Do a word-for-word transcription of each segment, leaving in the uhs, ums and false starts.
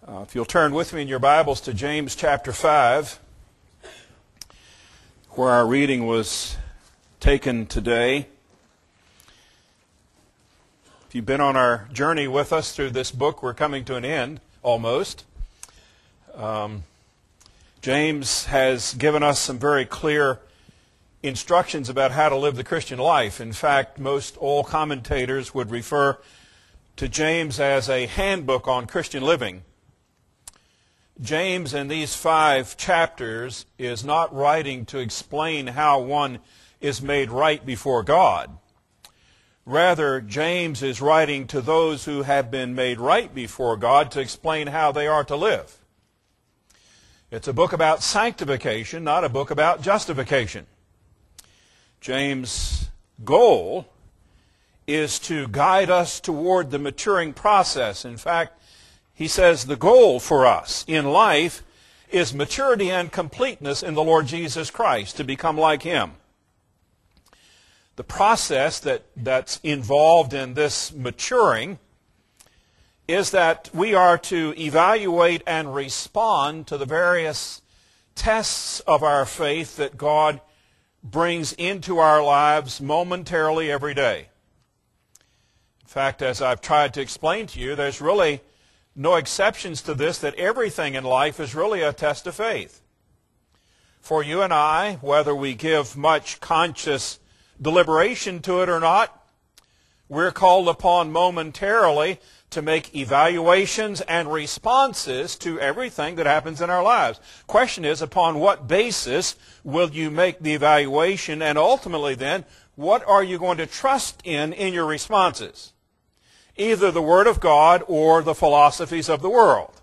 Uh, if you'll turn with me in your Bibles to James chapter five, where our reading was taken today. If you've been on our journey with us through this book, we're coming to an end, almost. Um, James has given us some very clear instructions about how to live the Christian life. In fact, most all commentators would refer to James as a handbook on Christian living. James, in these five chapters, is not writing to explain how one is made right before God. Rather, James is writing to those who have been made right before God to explain how they are to live. It's a book about sanctification, not a book about justification. James' goal is to guide us toward the maturing process. In fact, he says the goal for us in life is maturity and completeness in the Lord Jesus Christ, to become like Him. The process that, that's involved in this maturing is that we are to evaluate and respond to the various tests of our faith that God brings into our lives momentarily every day. In fact, as I've tried to explain to you, there's really no exceptions to this, that everything in life is really a test of faith. For you and I, whether we give much conscious deliberation to it or not, we're called upon momentarily to make evaluations and responses to everything that happens in our lives. Question is, upon what basis will you make the evaluation, and ultimately then, what are you going to trust in in your responses? Either the Word of God or the philosophies of the world.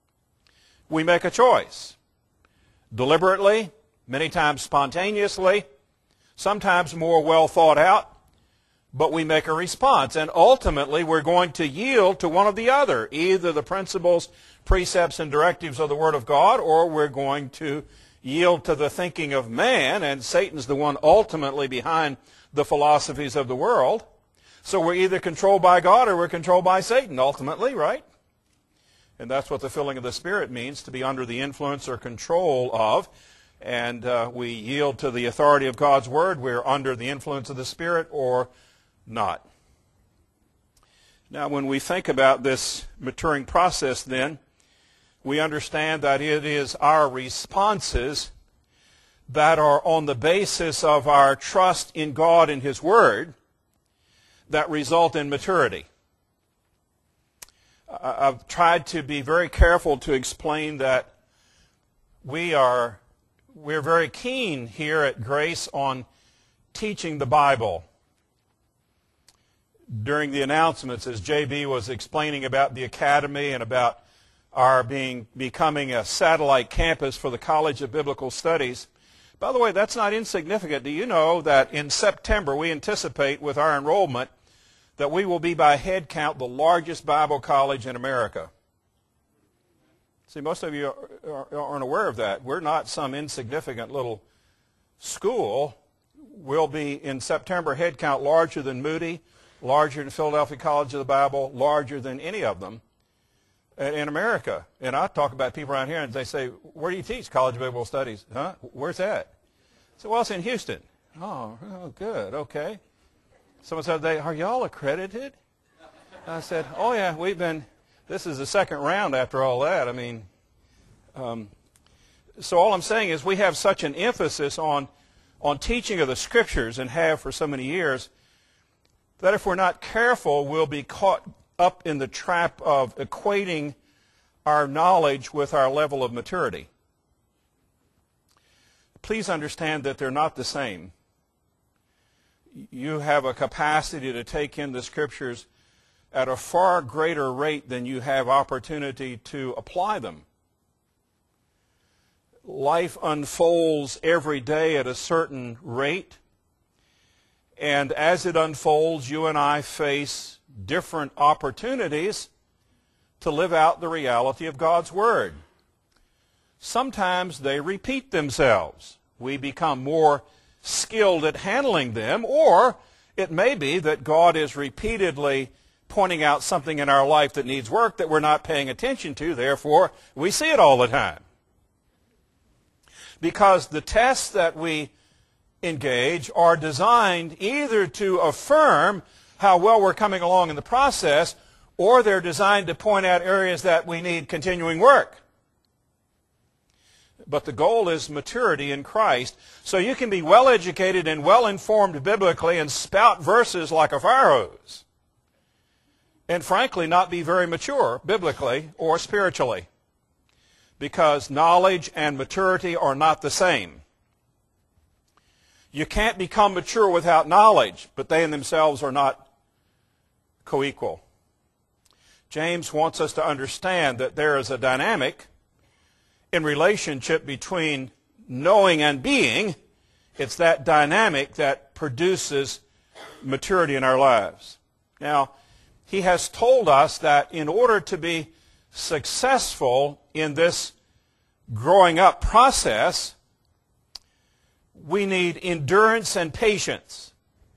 We make a choice. Deliberately, many times spontaneously, sometimes more well thought out, but we make a response. And ultimately, we're going to yield to one or the other, either the principles, precepts, and directives of the Word of God, or we're going to yield to the thinking of man, and Satan's the one ultimately behind the philosophies of the world. So we're either controlled by God or we're controlled by Satan, ultimately, right? And that's what the filling of the Spirit means, to be under the influence or control of. And uh, we yield to the authority of God's Word. We're under the influence of the Spirit or not. Now, when we think about this maturing process, then, we understand that it is our responses that are on the basis of our trust in God and His Word that result in maturity. I've tried to be very careful to explain that we are we're very keen here at Grace on teaching the Bible. During the announcements, as J B was explaining about the academy and about our being becoming a satellite campus for the College of Biblical Studies. By the way, that's not insignificant. Do you know that in September we anticipate with our enrollment that we will be by head count the largest Bible college in America? See, most of you aren't aware of that. We're not some insignificant little school. We'll be in September head count larger than Moody, larger than Philadelphia College of the Bible, larger than any of them in America. And I talk about people around here and they say, where do you teach College of Biblical Studies? Huh? Where's that? I say, well, it's in Houston. Oh, oh good, okay. Someone said, they, are y'all accredited? I said, oh yeah, we've been, this is the second round after all that. I mean, um, so all I'm saying is we have such an emphasis on, on teaching of the Scriptures, and have for so many years, that if we're not careful, we'll be caught up in the trap of equating our knowledge with our level of maturity. Please understand that they're not the same. You have a capacity to take in the Scriptures at a far greater rate than you have opportunity to apply them. Life unfolds every day at a certain rate, and as it unfolds, you and I face different opportunities to live out the reality of God's Word. Sometimes they repeat themselves. We become more skilled at handling them, or it may be that God is repeatedly pointing out something in our life that needs work that we're not paying attention to. Therefore, we see it all the time. Because the tests that we engage are designed either to affirm how well we're coming along in the process, or they're designed to point out areas that we need continuing work. But the goal is maturity in Christ. So you can be well-educated and well-informed biblically and spout verses like a fire hose, and frankly not be very mature biblically or spiritually, because knowledge and maturity are not the same. You can't become mature without knowledge, but they in themselves are not co-equal. James wants us to understand that there is a dynamic in relationship between knowing and being. It's that dynamic that produces maturity in our lives. Now, he has told us that in order to be successful in this growing up process, we need endurance and patience.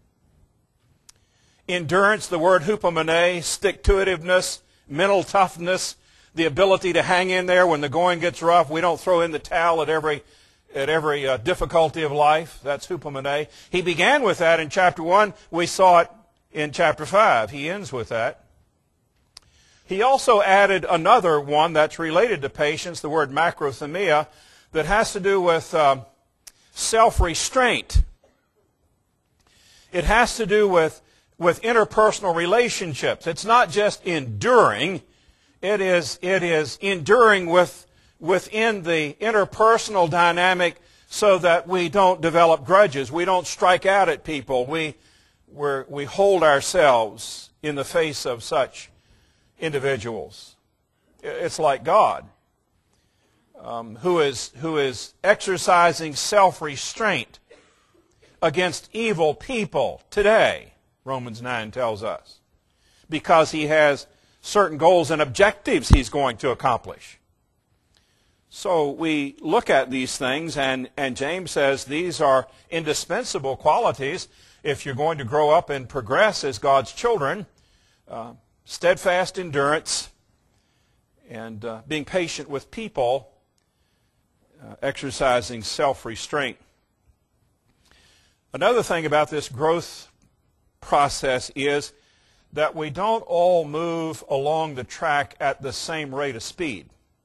Endurance, the word hupomene, stick-to-itiveness, mental toughness, the ability to hang in there when the going gets rough. We don't throw in the towel at every at every uh, difficulty of life. That's hupomene. He began with that in chapter one. We saw it in chapter five. He ends with that. He also added another one that's related to patience, the word macrothemia, that has to do with uh, self-restraint. It has to do with, with interpersonal relationships. It's not just enduring. It is, it is enduring with, within the interpersonal dynamic so that we don't develop grudges. We don't strike out at people. We, we're, we hold ourselves in the face of such individuals. It's like God, um, who is, who is exercising self-restraint against evil people today, Romans nine tells us, because he has certain goals and objectives he's going to accomplish. So we look at these things, and, and James says these are indispensable qualities if you're going to grow up and progress as God's children. Uh, steadfast endurance, and uh, being patient with people, uh, exercising self-restraint. Another thing about this growth process is that we don't all move along the track at the same rate of speed.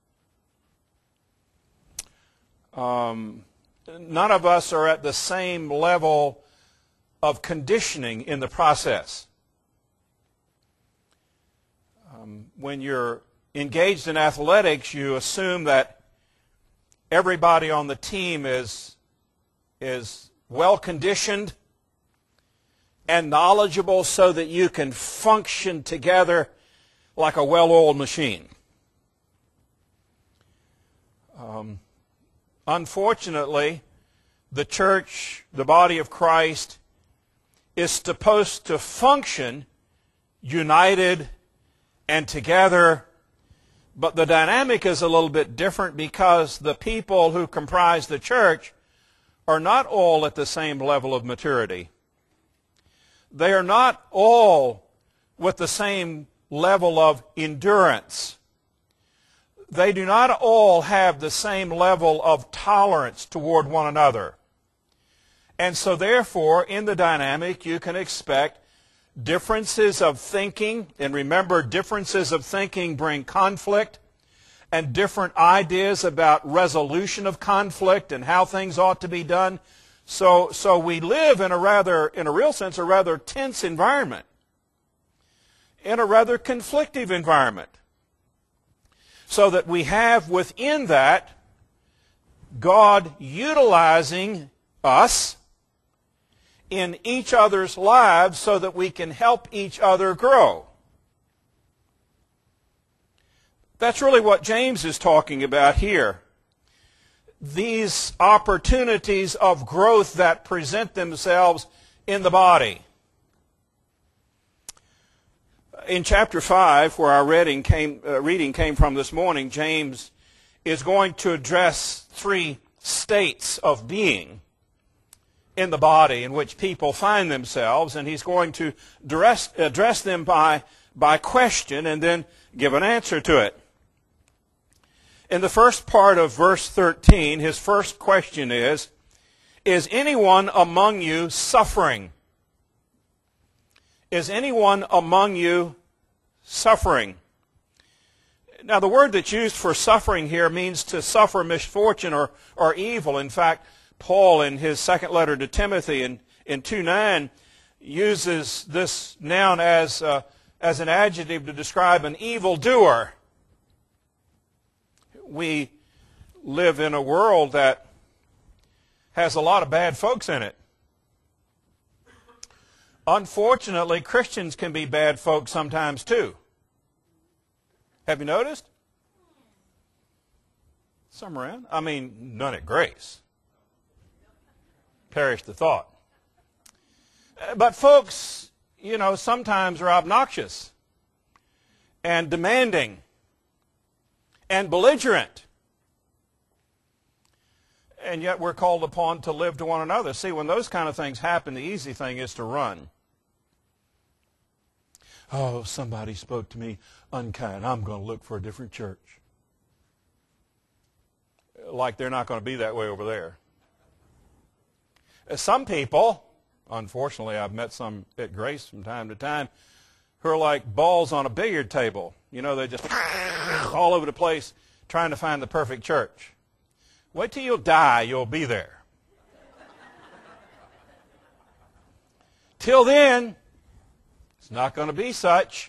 Um, none of us are at the same level of conditioning in the process. Um, when you're engaged in athletics, you assume that everybody on the team is, is well-conditioned and knowledgeable so that you can function together like a well-oiled machine. Um, unfortunately, the church, the body of Christ, is supposed to function united and together, but the dynamic is a little bit different because the people who comprise the church are not all at the same level of maturity. They are not all with the same level of endurance. They do not all have the same level of tolerance toward one another. And so therefore, in the dynamic, you can expect differences of thinking, and remember, differences of thinking bring conflict, and different ideas about resolution of conflict and how things ought to be done. So, so we live in a rather, in a real sense, a rather tense environment, in a rather conflictive environment, so that we have within that God utilizing us in each other's lives so that we can help each other grow. That's really what James is talking about here. These opportunities of growth that present themselves in the body. In chapter five, where our reading came, uh, reading came from this morning, James is going to address three states of being in the body in which people find themselves, and he's going to address, address them by, by question and then give an answer to it. In the first part of verse thirteen, his first question is, is anyone among you suffering? Is anyone among you suffering? Now, the word that's used for suffering here means to suffer misfortune or, or evil. In fact, Paul, in his second letter to Timothy in, in two nine, uses this noun as, uh, as an adjective to describe an evildoer. We live in a world that has a lot of bad folks in it. Unfortunately, Christians can be bad folks sometimes too. Have you noticed? Some around. I mean, none at Grace. Perish the thought. But folks, you know, sometimes are obnoxious and demanding and belligerent. And yet we're called upon to live to one another. See, when those kind of things happen, the easy thing is to run. Oh, somebody spoke to me unkind. I'm going to look for a different church. Like they're not going to be that way over there. Some people, unfortunately, I've met some at Grace from time to time, who are like balls on a billiard table. You know, they're just all over the place trying to find the perfect church. Wait till you'll die, you'll be there. Till then, it's not going to be such.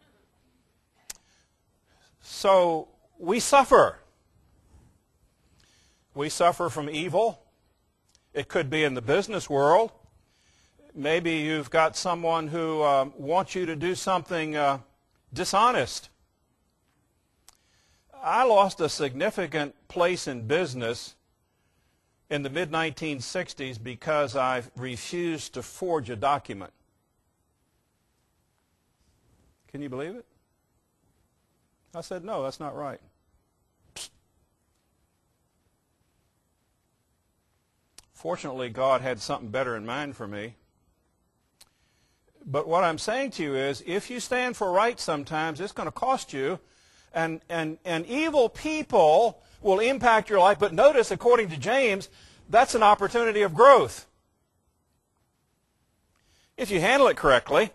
So we suffer. We suffer from evil. It could be in the business world. Maybe you've got someone who um, wants you to do something uh, dishonest. I lost a significant place in business in the mid nineteen sixties because I refused to forge a document. Can you believe it? I said, no, that's not right. Psst. Fortunately, God had something better in mind for me. But what I'm saying to you is, if you stand for right sometimes, it's going to cost you. And, and, and evil people will impact your life. But notice, according to James, that's an opportunity of growth. If you handle it correctly.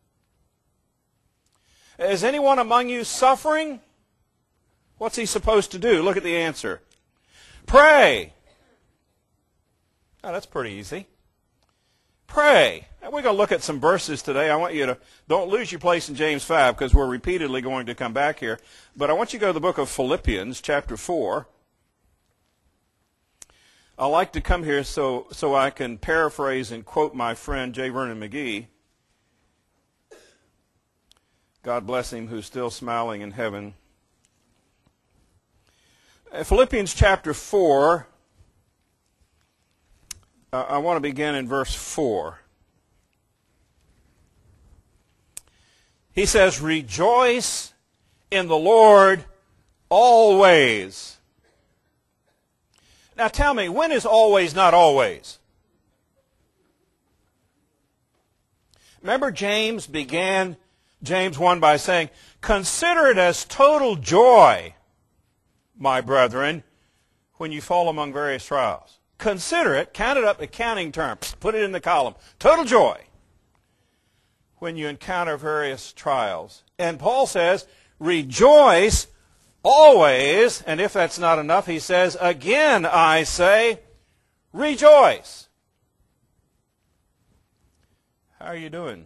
Is anyone among you suffering? What's he supposed to do? Look at the answer. Pray. Oh, that's pretty easy. Pray. And we're going to look at some verses today. I want you to, don't lose your place in James five because we're repeatedly going to come back here. But I want you to go to the book of Philippians, chapter four. I like to come here so, so I can paraphrase and quote my friend J. Vernon McGee. God bless him, who's still smiling in heaven. Philippians chapter four, uh, I want to begin in verse four. He says, rejoice in the Lord always. Now tell me, when is always not always? Remember James began James one by saying, consider it as total joy, my brethren, when you fall among various trials. Consider it, count it up, accounting terms, put it in the column. Total joy when you encounter various trials. And Paul says, rejoice always, and if that's not enough, he says, again I say, rejoice. How are you doing?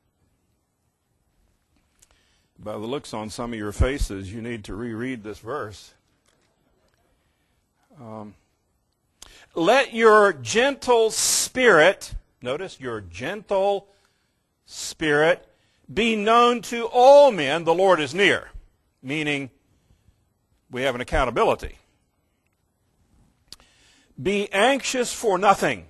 By the looks on some of your faces, you need to reread this verse. Um, Let your gentle spirit, notice your gentle spirit, be known to all men. The Lord is near, meaning we have an accountability. Be anxious for nothing,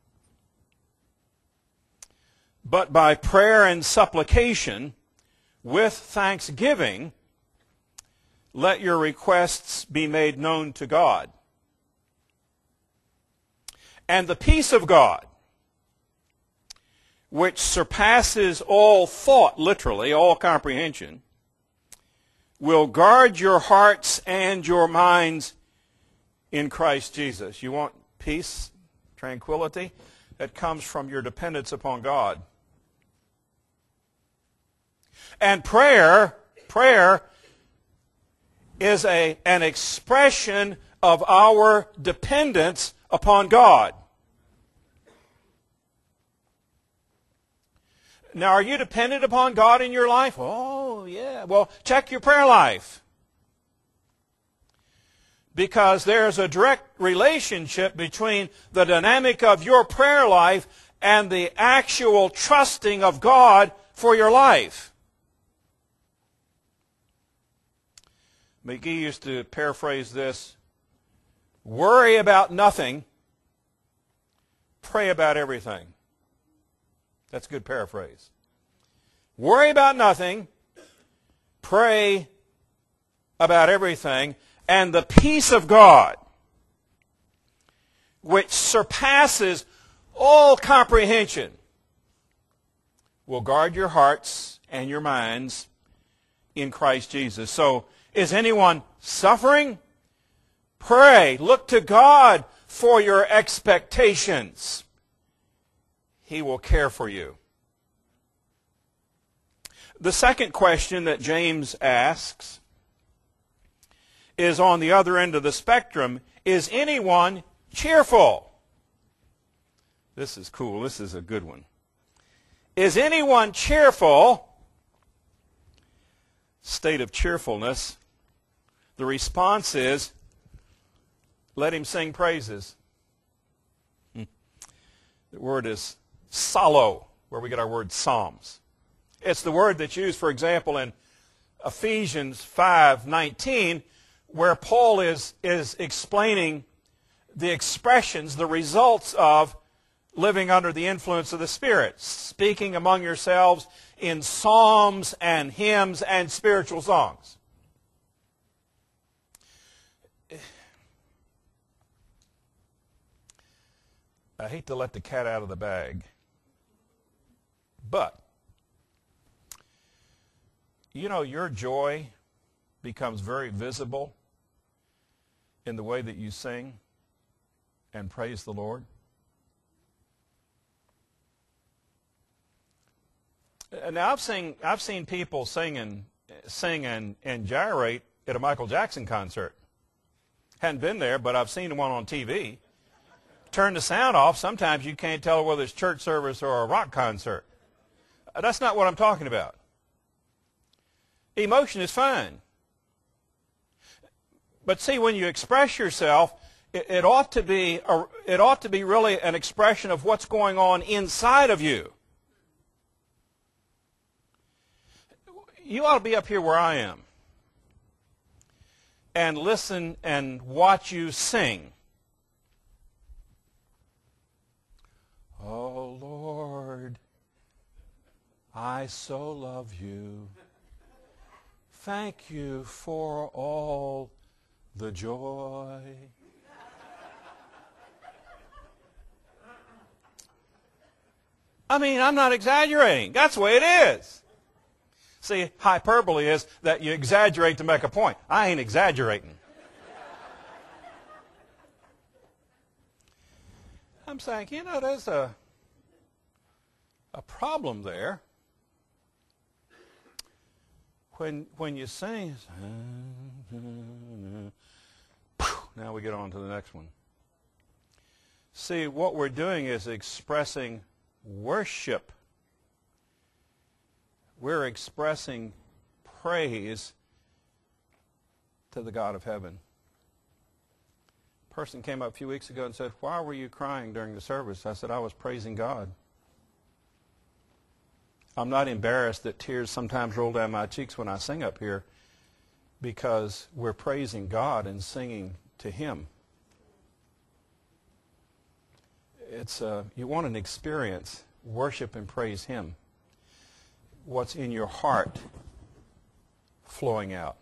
but by prayer and supplication, with thanksgiving, let your requests be made known to God. And the peace of God, which surpasses all thought, literally, all comprehension, will guard your hearts and your minds in Christ Jesus. You want peace, tranquility? That comes from your dependence upon God. And prayer, prayer is a, an expression of our dependence upon God. Now, are you dependent upon God in your life? Oh, yeah. Well, check your prayer life. Because there's a direct relationship between the dynamic of your prayer life and the actual trusting of God for your life. McGee used to paraphrase this: worry about nothing, pray about everything. That's a good paraphrase. Worry about nothing, pray about everything, and the peace of God, which surpasses all comprehension, will guard your hearts and your minds in Christ Jesus. So, is anyone suffering? Pray. Look to God for your expectations. He will care for you. The second question that James asks is on the other end of the spectrum. Is anyone cheerful? This is cool. This is a good one. Is anyone cheerful? State of cheerfulness. The response is, let him sing praises. The word is psallo, where we get our word psalms. It's the word that's used, for example, in Ephesians five nineteen, where Paul is, is explaining the expressions, the results of living under the influence of the Spirit, speaking among yourselves in psalms and hymns and spiritual songs. I hate to let the cat out of the bag, but, you know, your joy becomes very visible in the way that you sing and praise the Lord. Now, I've seen, I've seen people sing and, sing and, and gyrate at a Michael Jackson concert. Hadn't been there, but I've seen one on T V. Turn the sound off. Sometimes you can't tell whether it's church service or a rock concert. That's not what I'm talking about. Emotion is fine. But see, when you express yourself, it, it ought to be a, it ought to be really an expression of what's going on inside of you. You ought to be up here where I am and listen and watch you sing. Oh, Lord, I so love you. Thank you for all the joy. I mean, I'm not exaggerating. That's the way it is. See, hyperbole is that you exaggerate to make a point. I ain't exaggerating. I'm saying, you know, there's a, a problem there. When, when you sing, now we get on to the next one. See, what we're doing is expressing worship. We're expressing praise to the God of heaven. A person came up a few weeks ago and said, why were you crying during the service? I said, I was praising God. I'm not embarrassed that tears sometimes roll down my cheeks when I sing up here, because we're praising God and singing to Him. It's uh, you want an experience, worship and praise Him. What's in your heart flowing out.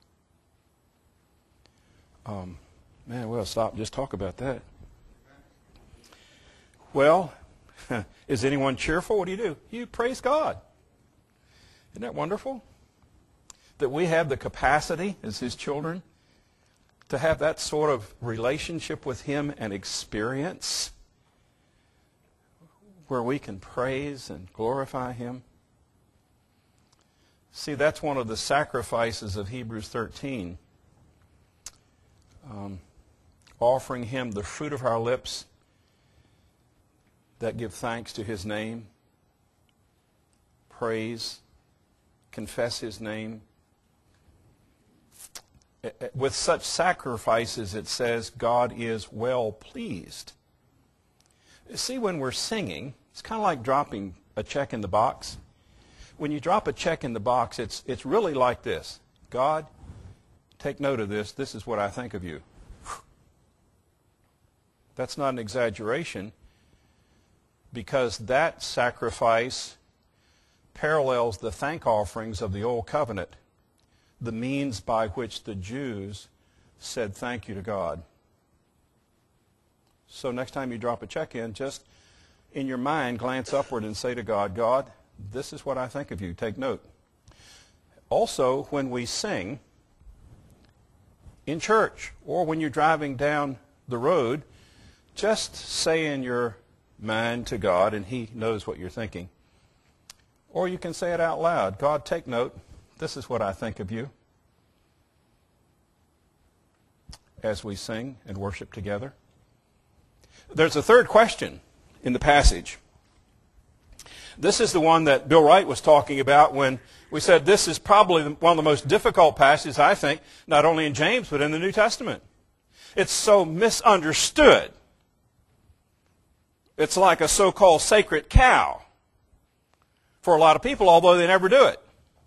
Um, man, well, stop. Just talk about that. Well, Is anyone cheerful? What do you do? You praise God. Isn't that wonderful? That we have the capacity as His children to have that sort of relationship with Him and experience where we can praise and glorify Him. See, that's one of the sacrifices of Hebrews thirteen. Um, offering Him the fruit of our lips that give thanks to His name, praise, confess His name. With such sacrifices, it says, God is well pleased. See, when we're singing, it's kind of like dropping a check in the box. When you drop a check in the box, it's, it's really like this. God, take note of this. This is what I think of you. That's not an exaggeration, because that sacrifice parallels the thank offerings of the Old Covenant, the means by which the Jews said thank you to God. So next time you drop a check in, just in your mind glance upward and say to God, God, this is what I think of you. Take note. Also, when we sing in church or when you're driving down the road, just say in your mind to God, and He knows what you're thinking. Or you can say it out loud. God, take note. This is what I think of you, as we sing and worship together. There's a third question in the passage. This is the one that Bill Wright was talking about when we said this is probably one of the most difficult passages, I think, not only in James but in the New Testament. It's so misunderstood. It's like a so-called sacred cow for a lot of people, although they never do it.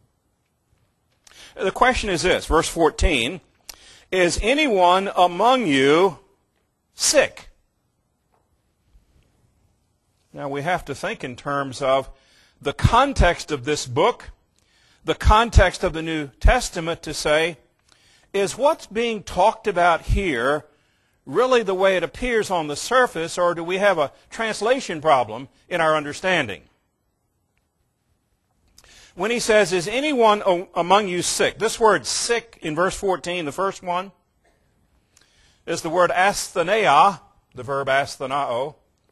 The question is this, verse fourteen, is anyone among you sick? Now we have to think in terms of the context of this book, the context of the New Testament, to say, is what's being talked about here really the way it appears on the surface, or do we have a translation problem in our understanding? When he says, is anyone among you sick? This word sick in verse fourteen, the first one, is the word asthenia, the verb asthenao.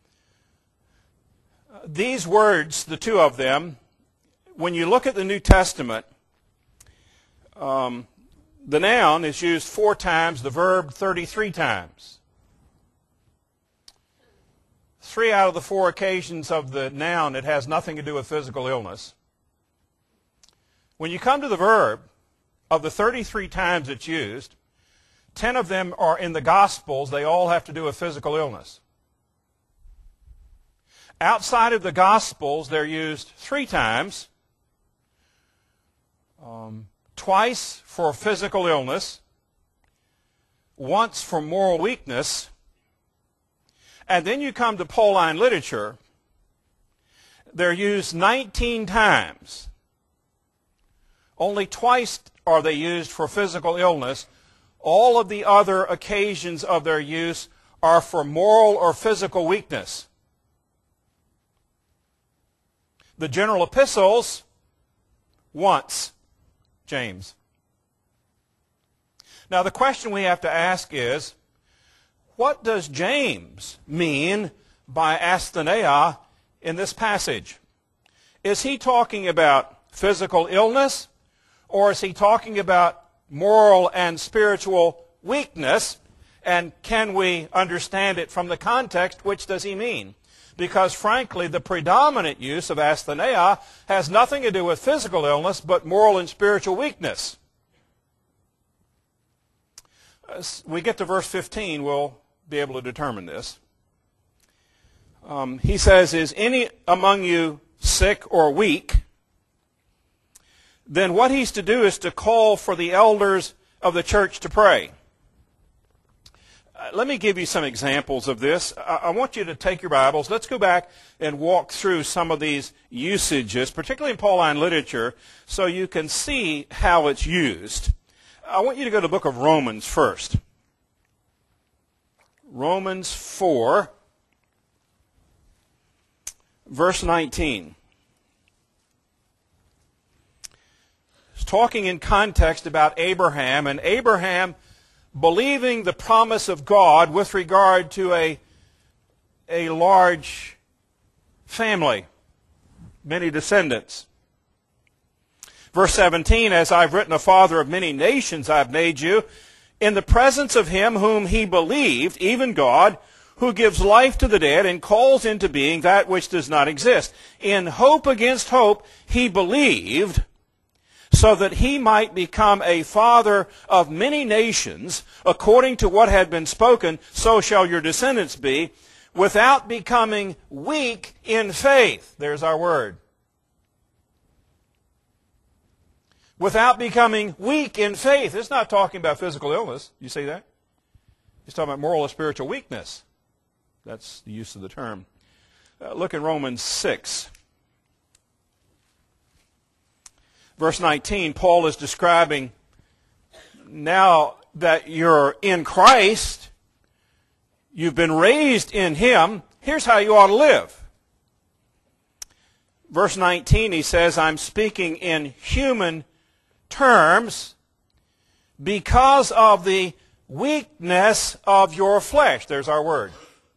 These words, the two of them, when you look at the New Testament, um, the noun is used four times, the verb thirty-three times. Three out of the four occasions of the noun, it has nothing to do with physical illness. When you come to the verb, of the thirty-three times it's used, ten of them are in the Gospels. They all have to do with physical illness. Outside of the Gospels, they're used three times, um, twice for physical illness, once for moral weakness, and then you come to Pauline literature. They're used nineteen times. Only twice are they used for physical illness. All of the other occasions of their use are for moral or physical weakness. The general epistles, once, James. Now the question we have to ask is, what does James mean by asthenia in this passage? Is he talking about physical illness, or is he talking about moral and spiritual weakness? And can we understand it from the context? Which does he mean? Because frankly, the predominant use of asthenia has nothing to do with physical illness, but moral and spiritual weakness. As we get to verse fifteen, we'll be able to determine this. Um, he says, is any among you sick or weak? Then what he's to do is to call for the elders of the church to pray. Uh, let me give you some examples of this. I, I want you to take your Bibles. Let's go back and walk through some of these usages, particularly in Pauline literature, so you can see how it's used. I want you to go to the book of Romans first. Romans four. verse nineteen. It's talking in context about Abraham, and Abraham believing the promise of God with regard to a, a large family, many descendants. Verse seventeen, as I've written, a father of many nations I've made you, in the presence of him whom he believed, even God, who gives life to the dead and calls into being that which does not exist. In hope against hope he believed, so that he might become a father of many nations, according to what had been spoken, so shall your descendants be, without becoming weak in faith. There's our word. Without becoming weak in faith. It's not talking about physical illness. You see that? He's talking about moral or spiritual weakness. That's the use of the term. Uh, look in Romans six. Verse nineteen, Paul is describing, now that you're in Christ, you've been raised in him, here's how you ought to live. Verse nineteen, he says, I'm speaking in human terms because of the weakness of your flesh. There's our word.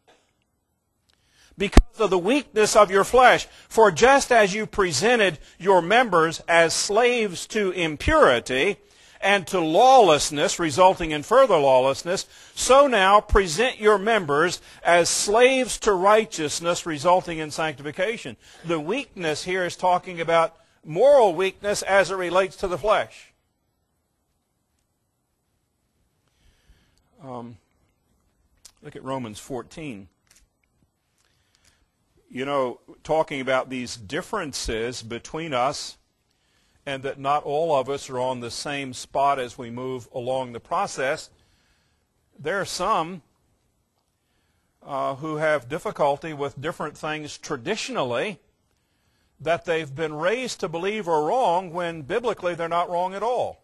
Because of the weakness of your flesh. For just as you presented your members as slaves to impurity and to lawlessness, resulting in further lawlessness, so now present your members as slaves to righteousness, resulting in sanctification. The weakness here is talking about moral weakness as it relates to the flesh. Um, look at Romans fourteen. You know, talking about these differences between us and that not all of us are on the same spot as we move along the process, there are some uh, who have difficulty with different things traditionally that they've been raised to believe are wrong when biblically they're not wrong at all.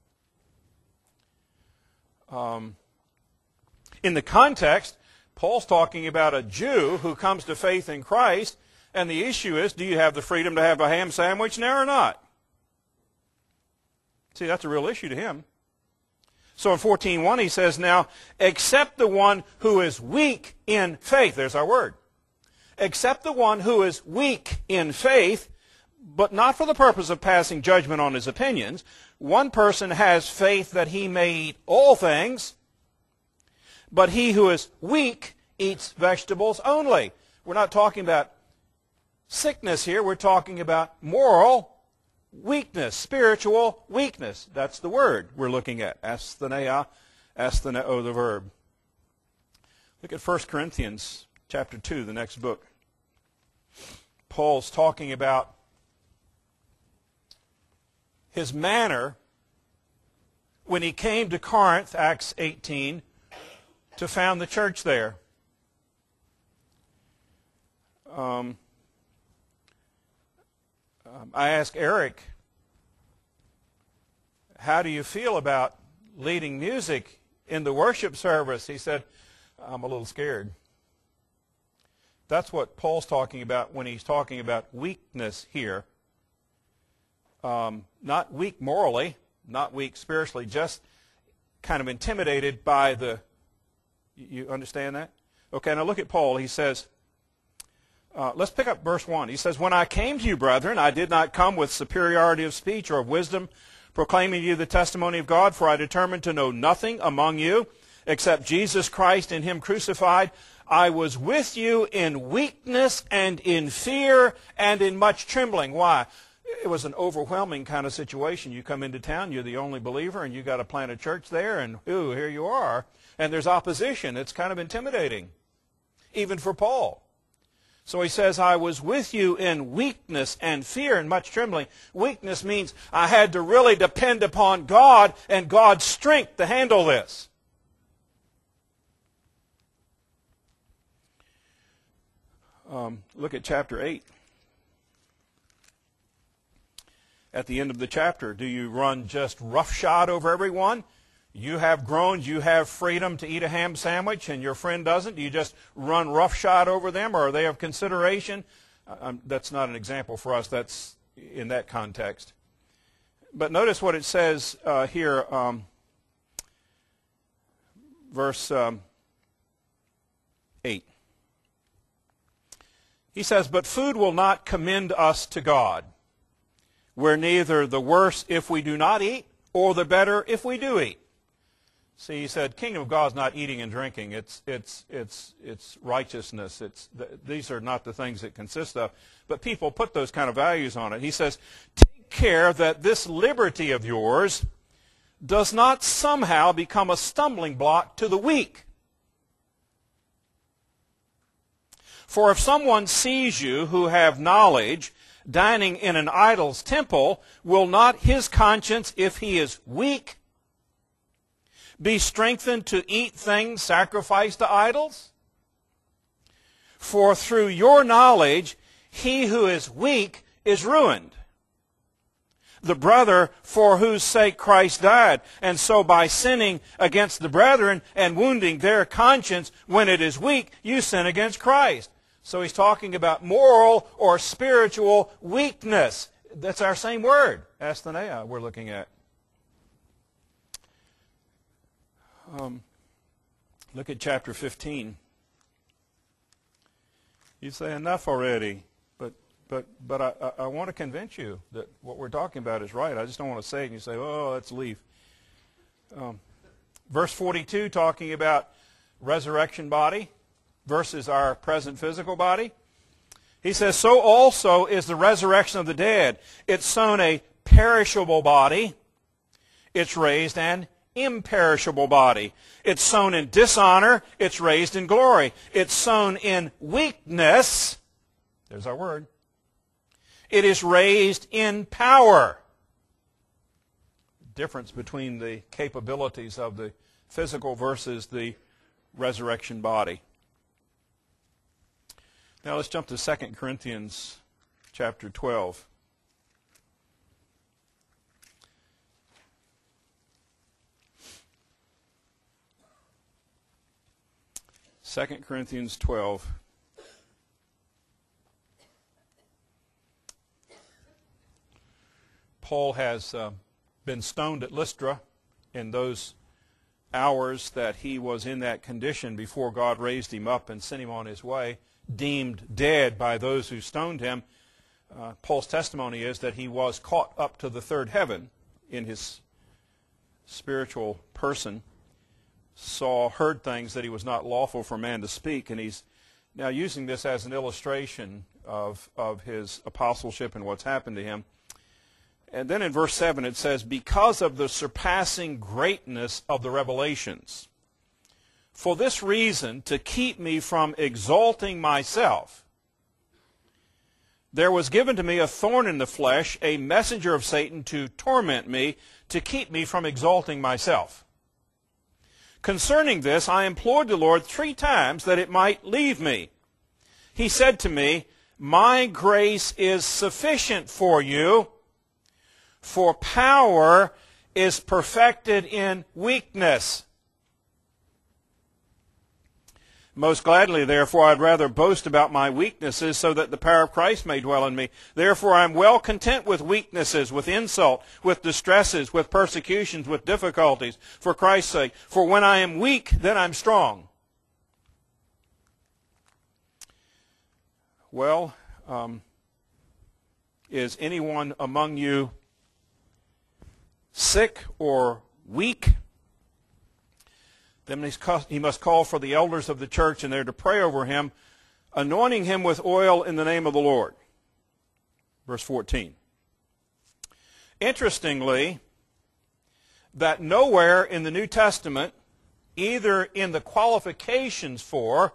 Um, in the context, Paul's talking about a Jew who comes to faith in Christ, and the issue is, do you have the freedom to have a ham sandwich now or not? See, that's a real issue to him. So in fourteen one he says, now, except the one who is weak in faith, there's our word, except the one who is weak in faith, but not for the purpose of passing judgment on his opinions. One person has faith that he may eat all things, but he who is weak eats vegetables only. We're not talking about sickness here. We're talking about moral weakness, spiritual weakness. That's the word we're looking at. Asthenia, astheneo, the verb. Look at First Corinthians chapter two, the next book. Paul's talking about his manner when he came to Corinth, Acts eighteen, to found the church there. Um, um, I asked Eric, how do you feel about leading music in the worship service? He said, I'm a little scared. That's what Paul's talking about when he's talking about weakness here. Um, not weak morally, not weak spiritually, just kind of intimidated by the... You understand that? Okay, now look at Paul. He says, uh, let's pick up verse one. He says, when I came to you, brethren, I did not come with superiority of speech or of wisdom, proclaiming to you the testimony of God, for I determined to know nothing among you except Jesus Christ and him crucified. I was with you in weakness and in fear and in much trembling. Why? It was an overwhelming kind of situation. You come into town, you're the only believer, and you got to plant a church there, and ooh, here you are. And there's opposition. It's kind of intimidating, even for Paul. So he says, I was with you in weakness and fear and much trembling. Weakness means I had to really depend upon God and God's strength to handle this. Um, look at chapter eight. At the end of the chapter, do you run just roughshod over everyone? You have grown, you have freedom to eat a ham sandwich, and your friend doesn't? Do you just run roughshod over them, or are they of consideration? I'm, that's not an example for us. That's in that context. But notice what it says uh, here, um, verse um, eight. He says, "But food will not commend us to God. We're neither the worse if we do not eat, or the better if we do eat." See, he said, kingdom of God is not eating and drinking. It's it's it's it's righteousness. It's th- these are not the things it consists of. But people put those kind of values on it. He says, take care that this liberty of yours does not somehow become a stumbling block to the weak. For if someone sees you who have knowledge dining in an idol's temple, will not his conscience, if he is weak, be strengthened to eat things sacrificed to idols? For through your knowledge, he who is weak is ruined, the brother for whose sake Christ died. And so by sinning against the brethren and wounding their conscience when it is weak, you sin against Christ. So he's talking about moral or spiritual weakness. That's our same word, asthenia, we're looking at. Um, look at chapter fifteen. You say, enough already, but but but I, I, I want to convince you that what we're talking about is right. I just don't want to say it and you say, oh, let's leave. Um, verse forty-two, talking about resurrection body versus our present physical body. He says, so also is the resurrection of the dead. It's sown a perishable body. It's raised an imperishable body. It's sown in dishonor. It's raised in glory. It's sown in weakness. There's our word. It is raised in power. Difference between the capabilities of the physical versus the resurrection body. Now let's jump to Second Corinthians chapter twelve. Second Corinthians twelve. Paul has uh, been stoned at Lystra in those hours that he was in that condition before God raised him up and sent him on his way, deemed dead by those who stoned him. Uh, Paul's testimony is that he was caught up to the third heaven in his spiritual person, saw, heard things that he was not lawful for man to speak, and he's now using this as an illustration of, of his apostleship and what's happened to him. And then in verse seven it says, because of the surpassing greatness of the revelations, for this reason, to keep me from exalting myself, there was given to me a thorn in the flesh, a messenger of Satan to torment me, to keep me from exalting myself. Concerning this, I implored the Lord three times that it might leave me. He said to me, my grace is sufficient for you, for power is perfected in weakness. Most gladly, therefore, I'd rather boast about my weaknesses so that the power of Christ may dwell in me. Therefore, I'm well content with weaknesses, with insult, with distresses, with persecutions, with difficulties, for Christ's sake. For when I am weak, then I'm strong. Well, um, is anyone among you sick or weak? Then he must call for the elders of the church, and they're to pray over him, anointing him with oil in the name of the Lord. Verse fourteen. Interestingly, that nowhere in the New Testament, either in the qualifications for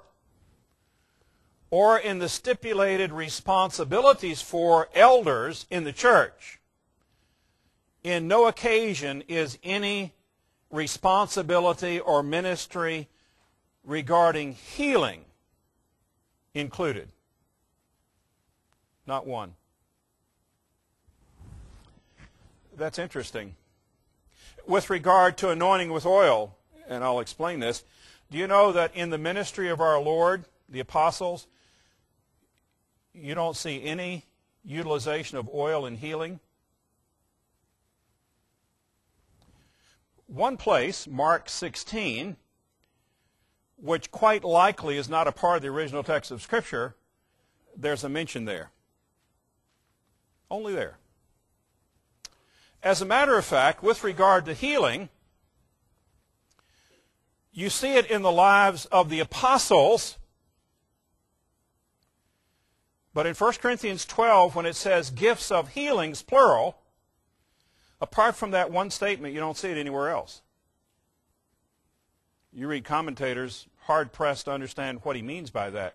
or in the stipulated responsibilities for elders in the church, in no occasion is any responsibility or ministry regarding healing included. Not one. That's interesting. With regard to anointing with oil, and I'll explain this, do you know that in the ministry of our Lord, the apostles, you don't see any utilization of oil in healing. One place, Mark sixteen, which quite likely is not a part of the original text of Scripture, there's a mention there. Only there. As a matter of fact, with regard to healing, you see it in the lives of the apostles. But in First Corinthians twelve, when it says gifts of healings, plural, apart from that one statement, you don't see it anywhere else. You read commentators hard-pressed to understand what he means by that.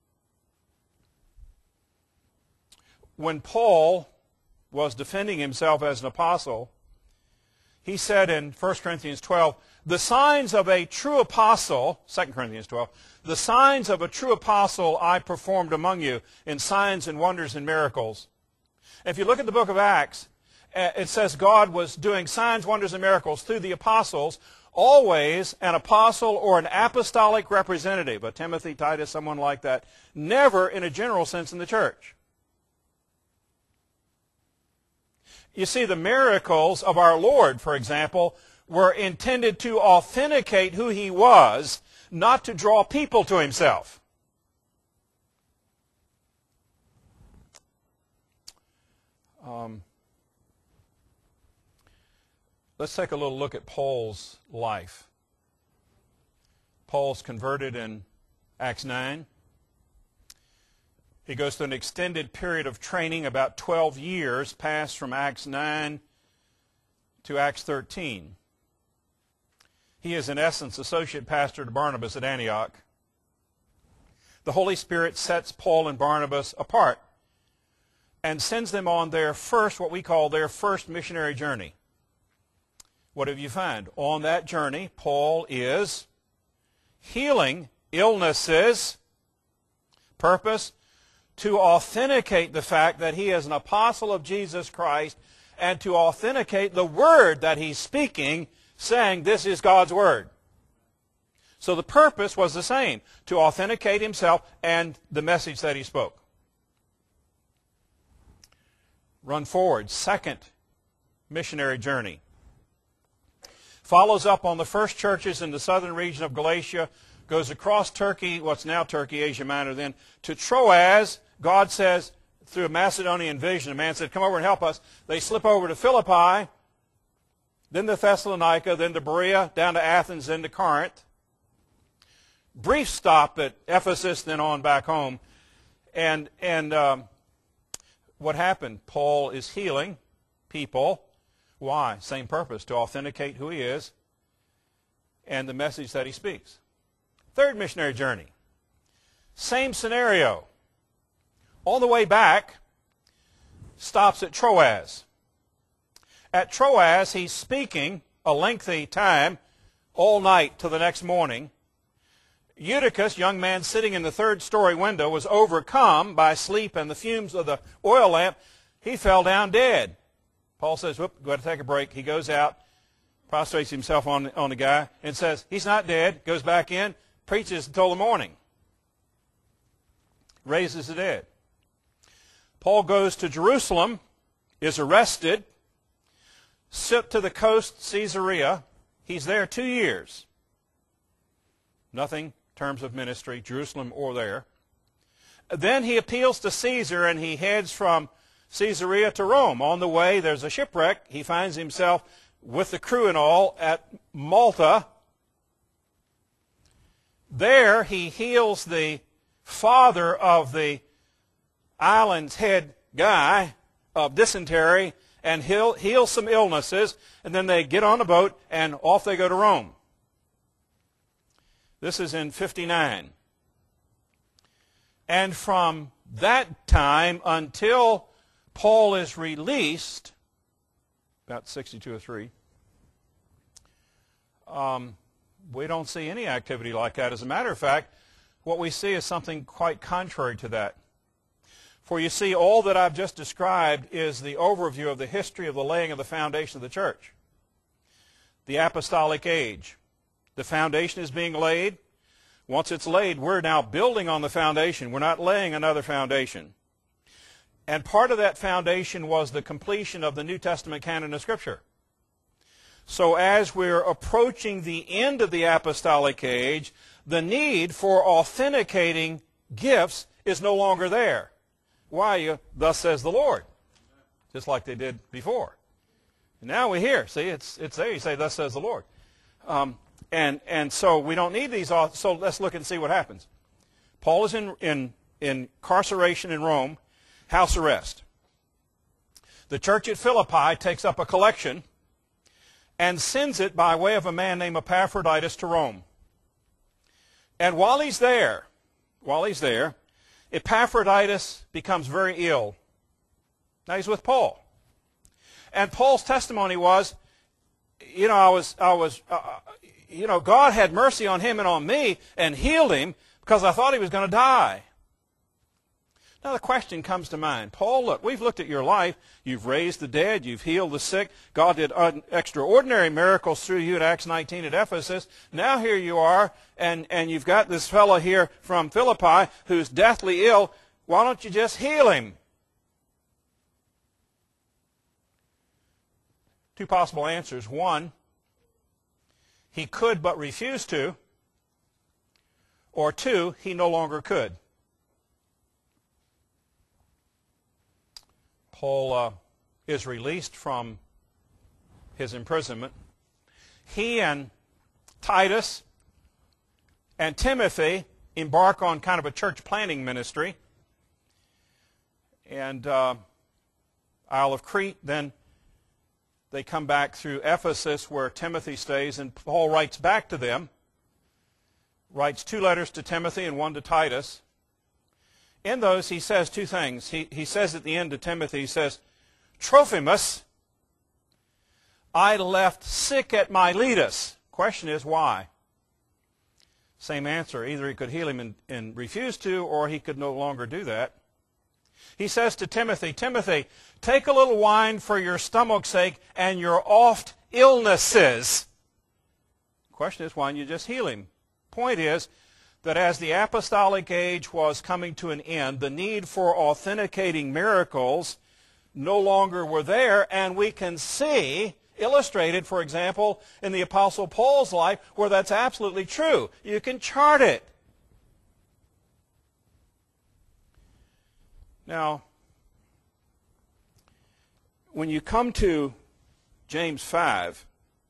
When Paul was defending himself as an apostle, he said in First Corinthians twelve, the signs of a true apostle, Second Corinthians twelve, the signs of a true apostle I performed among you in signs and wonders and miracles. If you look at the book of Acts, it says God was doing signs, wonders, and miracles through the apostles, always an apostle or an apostolic representative, a Timothy, Titus, someone like that, never in a general sense in the church. You see, the miracles of our Lord, for example, were intended to authenticate who he was, not to draw people to himself. Um, let's take a little look at Paul's life. Paul's converted in Acts nine. He goes through an extended period of training, about twelve years, passed from Acts nine to Acts thirteen. He is, in essence, associate pastor to Barnabas at Antioch. The Holy Spirit sets Paul and Barnabas apart and sends them on their first, what we call their first missionary journey. What have you found? On that journey, Paul is healing illnesses. Purpose? To authenticate the fact that he is an apostle of Jesus Christ and to authenticate the word that he's speaking, saying this is God's word. So the purpose was the same, to authenticate himself and the message that he spoke. Run forward, second missionary journey. Follows up on the first churches in the southern region of Galatia, goes across Turkey, what's now Turkey, Asia Minor then, to Troas. God says, through a Macedonian vision, a man said, come over and help us. They slip over to Philippi, then to Thessalonica, then to Berea, down to Athens, then to Corinth. Brief stop at Ephesus, then on back home. And, and um, what happened? Paul is healing people. Why? Same purpose, to authenticate who he is and the message that he speaks. Third missionary journey. Same scenario. On the way back, stops at Troas. At Troas, he's speaking a lengthy time, all night till the next morning. Eutychus, young man sitting in the third story window, was overcome by sleep and the fumes of the oil lamp. He fell down dead. Paul says, whoop, go ahead and take a break. He goes out, prostrates himself on, on the guy, and says, he's not dead. Goes back in, preaches until the morning. Raises the dead. Paul goes to Jerusalem, is arrested, sent to the coast, Caesarea. He's there two years. Nothing in terms of ministry, Jerusalem or there. Then he appeals to Caesar and he heads from Caesarea to Rome. On the way, there's a shipwreck. He finds himself with the crew and all at Malta. There he heals the father of the island's head guy of dysentery and heal, heals some illnesses, and then they get on a boat and off they go to Rome. This is in fifty-nine. And from that time until Paul is released, about sixty-two or three, um, we don't see any activity like that. As a matter of fact, what we see is something quite contrary to that. For you see, all that I've just described is the overview of the history of the laying of the foundation of the church. The apostolic age. The foundation is being laid. Once it's laid, we're now building on the foundation. We're not laying another foundation. And part of that foundation was the completion of the New Testament canon of Scripture. So as we're approaching the end of the apostolic age, the need for authenticating gifts is no longer there. Why? You, thus says the Lord. Just like they did before. And now we hear. See, it's it's there. You say, thus says the Lord. Um, and and so we don't need these. So let's look and see what happens. Paul is in, in, in incarceration in Rome, house arrest. The church at Philippi takes up a collection and sends it by way of a man named Epaphroditus to Rome. And while he's there, while he's there, Epaphroditus becomes very ill. Now he's with Paul. And Paul's testimony was, you know, I was, I was, uh, you know, God had mercy on him and on me and healed him because I thought he was going to die. Now the question comes to mind. Paul, look, we've looked at your life. You've raised the dead. You've healed the sick. God did extraordinary miracles through you at Acts nineteen at Ephesus. Now here you are, and, and you've got this fellow here from Philippi who's deathly ill. Why don't you just heal him? Two possible answers. One, he could but refused to. Or two, he no longer could. Paul uh, is released from his imprisonment. He and Titus and Timothy embark on kind of a church planting ministry. And uh, Isle of Crete, then they come back through Ephesus where Timothy stays, and Paul writes back to them, writes two letters to Timothy and one to Titus. In those, he says two things. He, he says at the end to Timothy, he says, Trophimus, I left sick at Miletus. Question is, why? Same answer. Either he could heal him and, and refuse to, or he could no longer do that. He says to Timothy, Timothy, take a little wine for your stomach's sake and your oft illnesses. Question is, why don't you just heal him? Point is that as the apostolic age was coming to an end, the need for authenticating miracles no longer were there, and we can see, illustrated, for example, in the Apostle Paul's life, where that's absolutely true. You can chart it. Now, when you come to James five,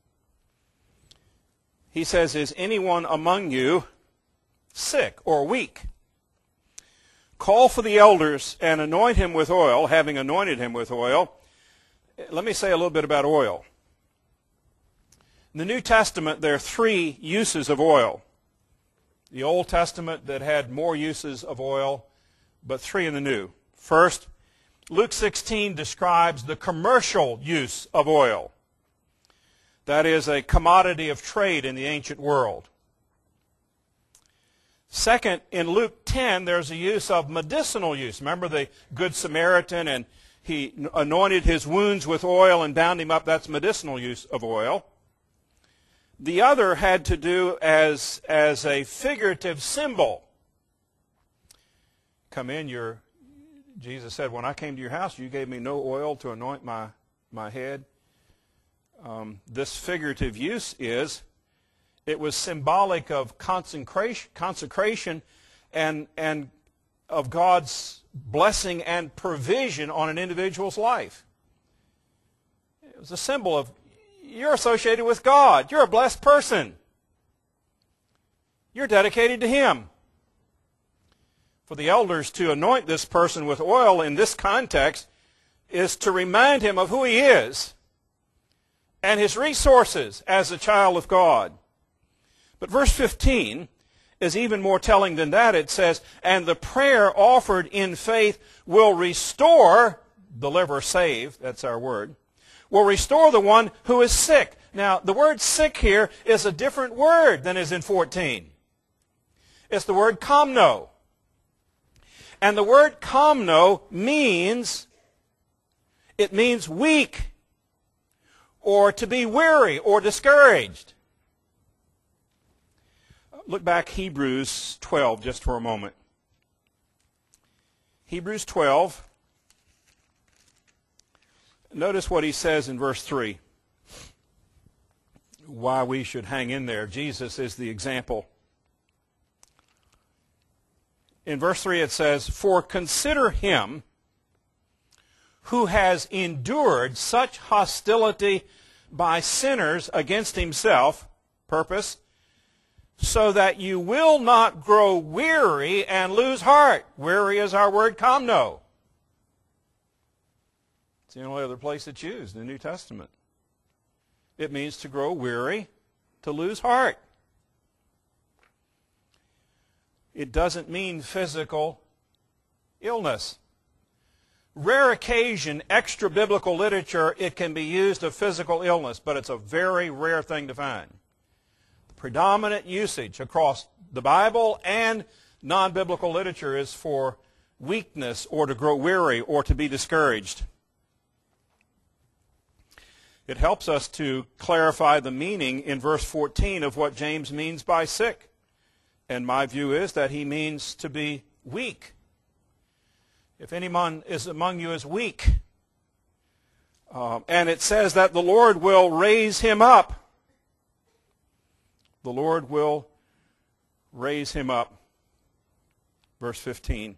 he says, is anyone among you sick or weak? Call for the elders and anoint him with oil, having anointed him with oil. Let me say a little bit about oil. In the New Testament, there are three uses of oil. The Old Testament that had more uses of oil, but three in the New. First, Luke sixteen describes the commercial use of oil. That is a commodity of trade in the ancient world. Second, in Luke ten, there's a use of medicinal use. Remember the Good Samaritan, and he anointed his wounds with oil and bound him up. That's medicinal use of oil. The other had to do as, as a figurative symbol. Come in, your, Jesus said, when I came to your house, you gave me no oil to anoint my, my head. Um, this figurative use is, it was symbolic of consecration, consecration and, and of God's blessing and provision on an individual's life. It was a symbol of, you're associated with God. You're a blessed person. You're dedicated to Him. For the elders to anoint this person with oil in this context is to remind him of who he is and his resources as a child of God. But verse fifteen is even more telling than that. It says, and the prayer offered in faith will restore, deliver, save, that's our word, will restore the one who is sick. Now, the word sick here is a different word than is in fourteen. It's the word komno. And the word komno means, it means weak, or to be weary, or discouraged. Look back Hebrews twelve just for a moment. Hebrews twelve. notice what he says in verse three. Why we should hang in there. Jesus is the example. In verse three it says, "For consider him who has endured such hostility by sinners against himself," purpose, "so that you will not grow weary and lose heart." Weary is our word kamno. It's the only other place it's used in the New Testament. It means to grow weary, to lose heart. It doesn't mean physical illness. Rare occasion, extra biblical literature, it can be used of physical illness, but it's a very rare thing to find. The predominant usage across the Bible and non-biblical literature is for weakness or to grow weary or to be discouraged. It helps us to clarify the meaning in verse fourteen of what James means by sick. And my view is that he means to be weak. If anyone is among you is weak, uh, and it says that the Lord will raise him up. The Lord will raise him up. Verse fifteen.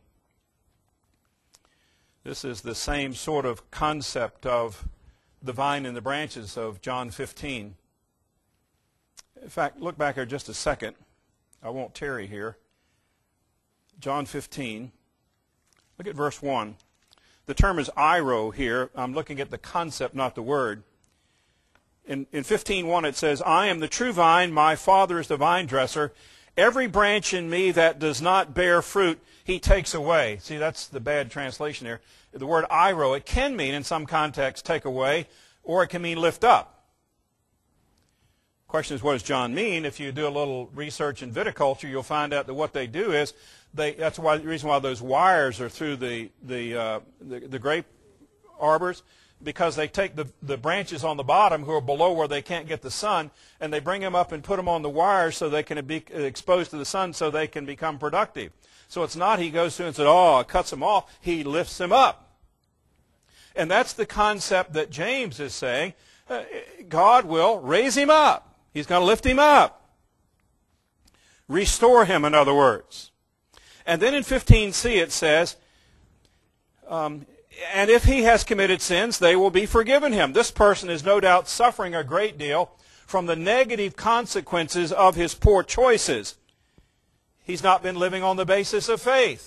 This is the same sort of concept of the vine and the branches of John fifteen. In fact, look back here just a second. I won't tarry here. John fifteen. Look at verse one. The term is airo here. I'm looking at the concept, not the word. In, in fifteen one it says, "I am the true vine, my Father is the vine dresser. Every branch in me that does not bear fruit, he takes away." See, that's the bad translation here. The word airo, it can mean in some contexts take away, or it can mean lift up. Question is, what does John mean? If you do a little research in viticulture, you'll find out that what they do is, they, that's why the reason why those wires are through the, the, uh, the, the grape arbors, because they take the, the branches on the bottom who are below where they can't get the sun, and they bring them up and put them on the wires so they can be exposed to the sun so they can become productive. So it's not he goes through and says, oh, it cuts them off. He lifts them up. And that's the concept that James is saying. Uh, God will raise him up. He's going to lift him up. Restore him, in other words. And then in fifteen c it says, um, and if he has committed sins, they will be forgiven him. This person is no doubt suffering a great deal from the negative consequences of his poor choices. He's not been living on the basis of faith.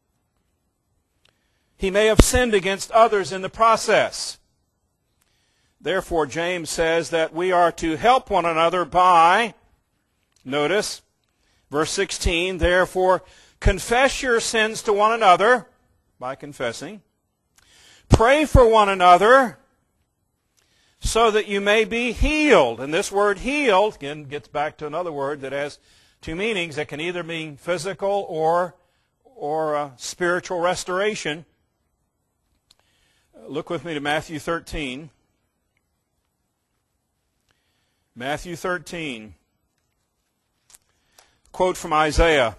He may have sinned against others in the process. Therefore, James says that we are to help one another by, notice, verse sixteen, "Therefore, confess your sins to one another," by confessing. "Pray for one another, so that you may be healed." And this word healed, again, gets back to another word that has two meanings. It can either mean physical or, or uh, spiritual restoration. Look with me to Matthew thirteen. Matthew thirteen. Quote from Isaiah.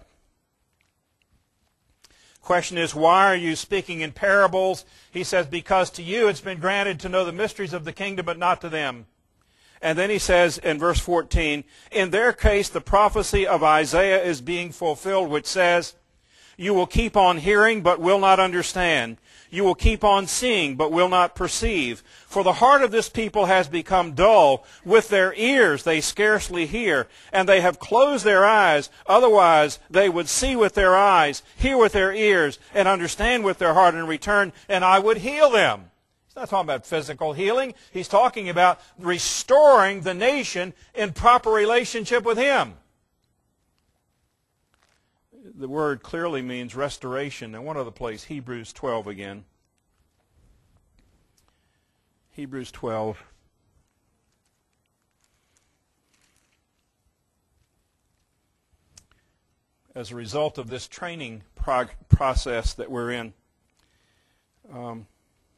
Question is, why are you speaking in parables? He says, because to you it's been granted to know the mysteries of the kingdom, but not to them. And then he says in verse fourteen, in their case the prophecy of Isaiah is being fulfilled, which says, you will keep on hearing, but will not understand. You will keep on seeing, but will not perceive. For the heart of this people has become dull. With their ears they scarcely hear, and they have closed their eyes. Otherwise they would see with their eyes, hear with their ears, and understand with their heart, and return, and I would heal them. He's not talking about physical healing. He's talking about restoring the nation in proper relationship with Him. The word clearly means restoration. And one other place, Hebrews twelve again. Hebrews twelve. As a result of this training prog- process that we're in, um,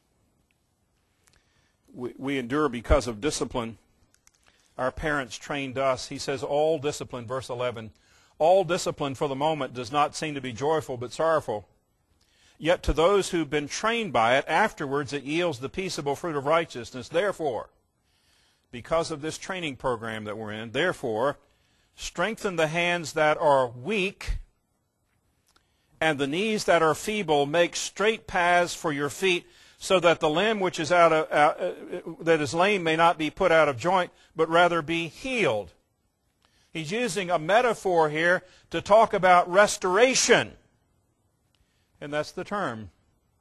we, we endure because of discipline. Our parents trained us. He says, all discipline, verse eleven, all discipline for the moment does not seem to be joyful but sorrowful. Yet to those who've been trained by it, afterwards it yields the peaceable fruit of righteousness. Therefore, because of this training program that we're in, therefore, strengthen the hands that are weak and the knees that are feeble. Make straight paths for your feet, so that the limb which is out of, uh, that is lame may not be put out of joint, but rather be healed. He's using a metaphor here to talk about restoration. And that's the term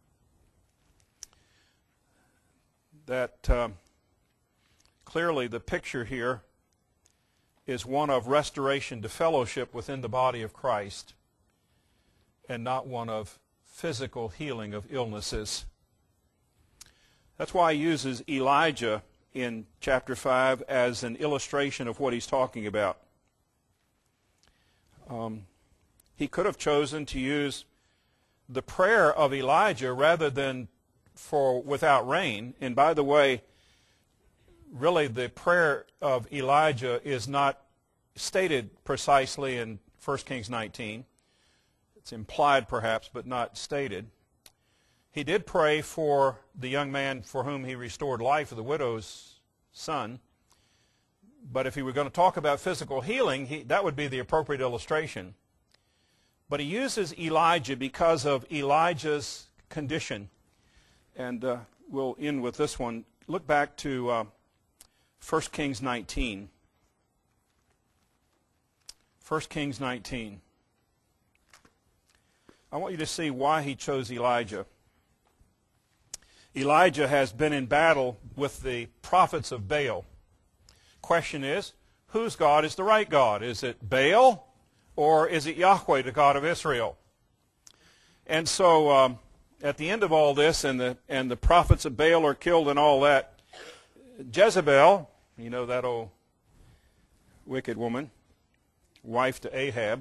that uh, clearly the picture here is one of restoration to fellowship within the body of Christ, and not one of physical healing of illnesses. That's why he uses Elijah in chapter five as an illustration of what he's talking about. Um, he could have chosen to use the prayer of Elijah rather than for without rain. And by the way, really the prayer of Elijah is not stated precisely in First Kings nineteen. It's implied perhaps, but not stated. He did pray for the young man for whom he restored life, the widow's son. But if he were going to talk about physical healing, he, that would be the appropriate illustration. But he uses Elijah because of Elijah's condition. And uh, we'll end with this one. Look back to uh, First Kings nineteen. First Kings nineteen. I want you to see why he chose Elijah. Elijah has been in battle with the prophets of Baal. Question is, whose God is the right God? Is it Baal? Or is it Yahweh, the God of Israel? And so, um, at the end of all this, and the and the prophets of Baal are killed and all that, Jezebel, you know that old wicked woman, wife to Ahab,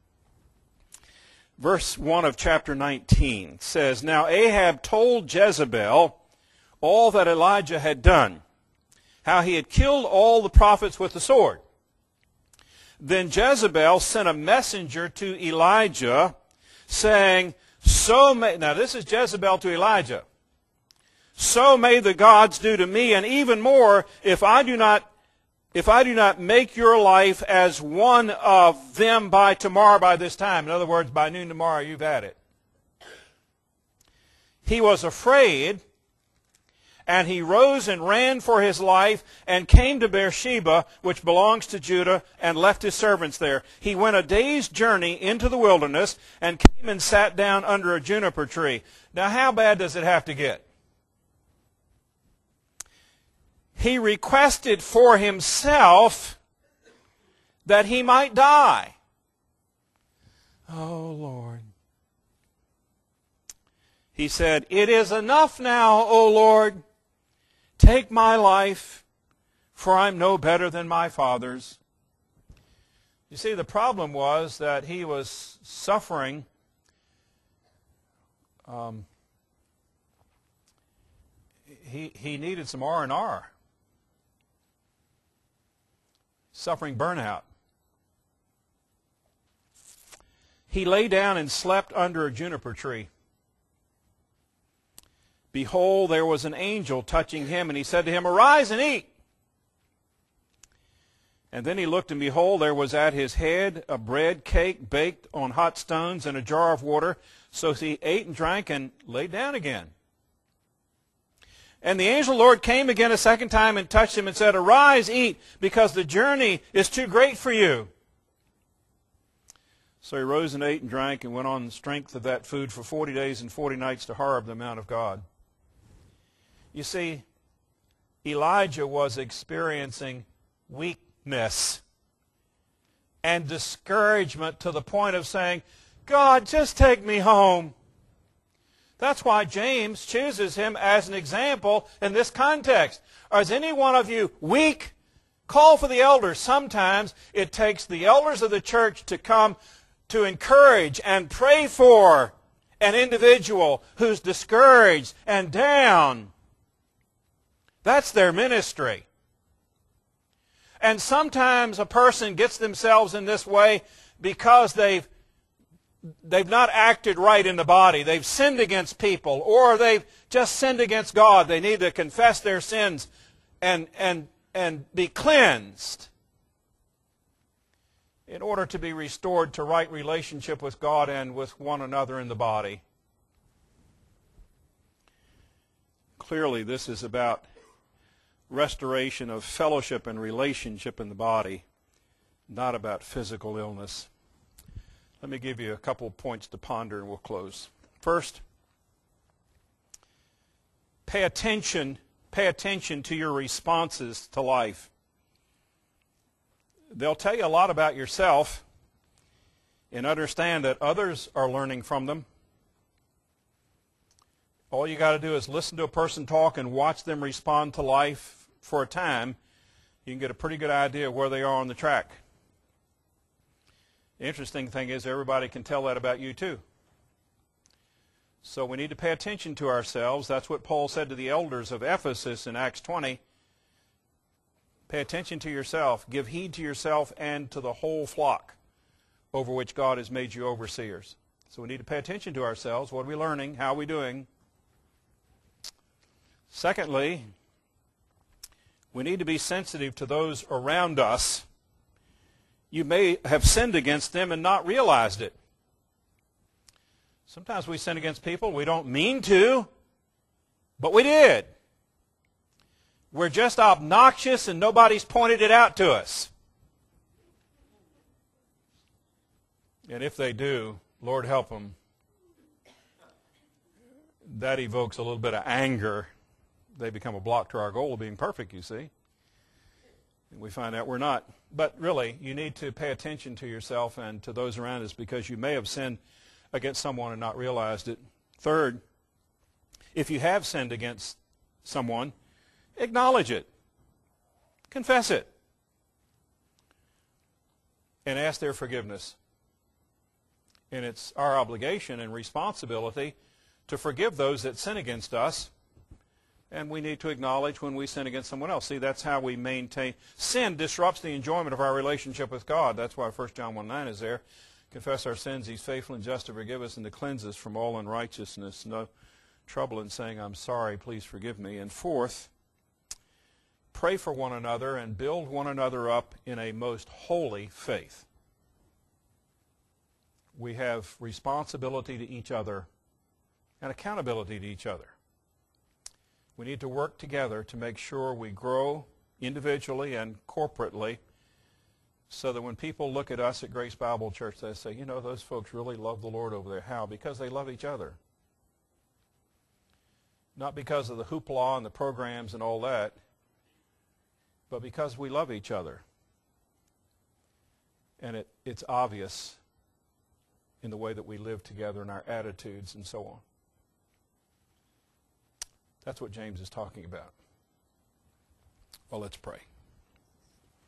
verse one of chapter nineteen says, Now Ahab told Jezebel all that Elijah had done, how he had killed all the prophets with the sword. Then Jezebel sent a messenger to Elijah, saying, So may, now this is Jezebel to Elijah, so may the gods do to me, and even more, if I do not, if I do not make your life as one of them by tomorrow by this time. In other words, by noon tomorrow, you've had it. He was afraid, and he rose and ran for his life and came to Beersheba, which belongs to Judah, and left his servants there. He went a day's journey into the wilderness and came and sat down under a juniper tree. Now, how bad does it have to get? He requested for himself that he might die. Oh, Lord. He said, It is enough now, O Lord. Take my life, for I'm no better than my fathers. You see, the problem was that he was suffering um, he, he needed some R and R. Suffering burnout. He lay down and slept under a juniper tree. Behold, there was an angel touching him, and he said to him, Arise and eat. And then he looked, and behold, there was at his head a bread cake baked on hot stones and a jar of water. So he ate and drank and lay down again. And the angel of the Lord came again a second time and touched him and said, Arise, eat, because the journey is too great for you. So he rose and ate and drank and went on the strength of that food for forty days and forty nights to Horeb, the Mount of God. You see, Elijah was experiencing weakness and discouragement to the point of saying, God, just take me home. That's why James chooses him as an example in this context. Is any one of you weak? Call for the elders. Sometimes it takes the elders of the church to come to encourage and pray for an individual who's discouraged and down. That's their ministry. And sometimes a person gets themselves in this way because they've they've not acted right in the body. They've sinned against people, or they've just sinned against God. They need to confess their sins and, and, and be cleansed in order to be restored to right relationship with God and with one another in the body. Clearly, this is about restoration of fellowship and relationship in the body, not about physical illness. Let me give you a couple of points to ponder and we'll close. First, pay attention, pay attention to your responses to life. They'll tell you a lot about yourself, and understand that others are learning from them. All you got to do is listen to a person talk and watch them respond to life for a time. You can get a pretty good idea of where they are on the track. The interesting thing is everybody can tell that about you too. So we need to pay attention to ourselves. That's what Paul said to the elders of Ephesus in Acts twenty. Pay attention to yourself. Give heed to yourself and to the whole flock over which God has made you overseers. So we need to pay attention to ourselves. What are we learning? How are we doing? Secondly, we need to be sensitive to those around us. You may have sinned against them and not realized it. Sometimes we sin against people we don't mean to, but we did. We're just obnoxious and nobody's pointed it out to us. And if they do, Lord help them, that evokes a little bit of anger. They become a block to our goal of being perfect, you see. And we find out we're not. But really, you need to pay attention to yourself and to those around us, because you may have sinned against someone and not realized it. Third, if you have sinned against someone, acknowledge it. Confess it. And ask their forgiveness. And it's our obligation and responsibility to forgive those that sin against us. And we need to acknowledge when we sin against someone else. See, that's how we maintain. Sin disrupts the enjoyment of our relationship with God. That's why First John one nine is there. Confess our sins. He's faithful and just to forgive us and to cleanse us from all unrighteousness. No trouble in saying, I'm sorry, please forgive me. And fourth, pray for one another and build one another up in a most holy faith. We have responsibility to each other and accountability to each other. We need to work together to make sure we grow individually and corporately, so that when people look at us at Grace Bible Church, they say, you know, those folks really love the Lord over there. How? Because they love each other. Not because of the hoopla and the programs and all that, but because we love each other. And it, it's obvious in the way that we live together and our attitudes and so on. That's what James is talking about. Well, let's pray.